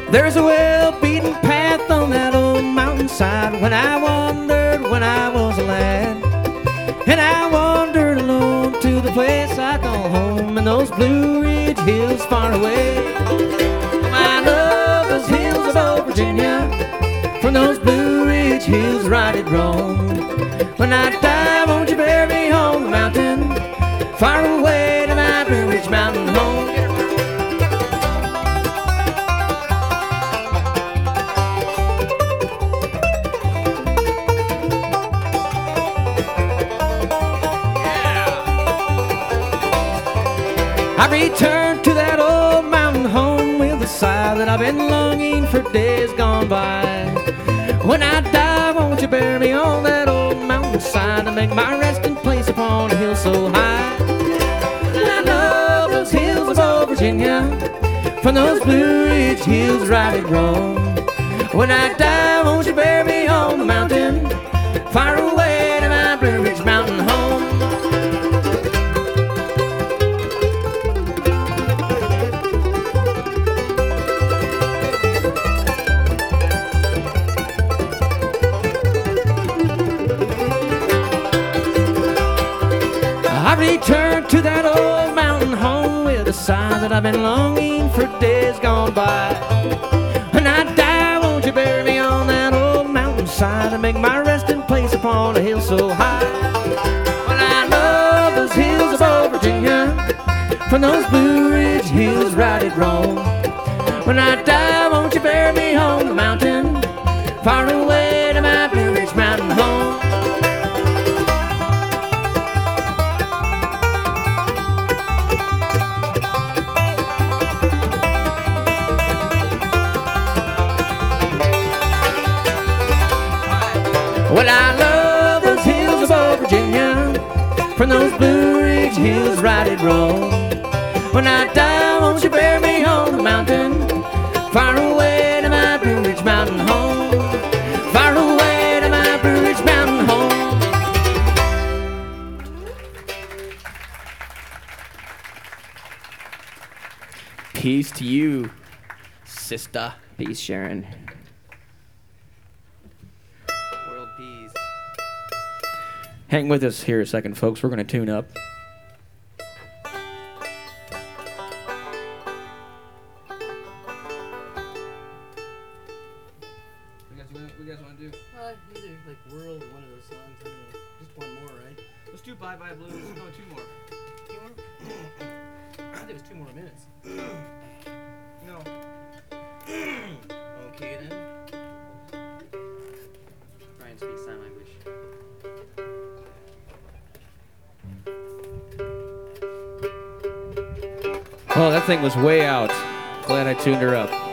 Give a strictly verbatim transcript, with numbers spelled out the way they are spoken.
There's a well-beaten path on that old mountainside. When I wandered when I was a lad, and I wandered alone to the place I call home, in those Blue Ridge hills far away. I love those hills of old Virginia, from those Blue Ridge hills righted wrong. When I die, won't you bear me on the mountain, far away to my Blue Ridge mountain home. I return to that old mountain home with a sigh that I've been longing for days gone by. When I die, won't you bear me on that old mountainside to make my resting place upon a hill so high? I love those hills of old Virginia, from those Blue Ridge hills righted wrong. When I die, won't you bear me on the mountain, far away to my Blue Ridge mountain home. I return to that old mountain home with a sigh that I've been longing for days gone by. When I die, won't you bury me on that old mountainside and make my resting place upon a hill so high? Well, I love those hills of old Virginia, from those Blue Ridge hills righted wrong. When I die, won't you bury me on the mountain, far away to my Blue Ridge mountain home. Well, I love those hills of old Virginia, from those Blue Ridge hills righted wrong. When I die, won't you bear me on the mountain, far away to my Blue Ridge mountain home, far away to my Blue Ridge mountain home. Peace to you, sister. Peace, Sharon. World peace. Hang with us here a second, folks. We're going to tune up. What you guys want to do? Uh, either like World or one of those songs. I don't know. Just one more, right? Let's do Bye Bye Blues. Let's go two more. Two more? I think it's two more minutes. No. Okay then. Brian speaks sign language. Oh, that thing was way out. Glad I tuned her up.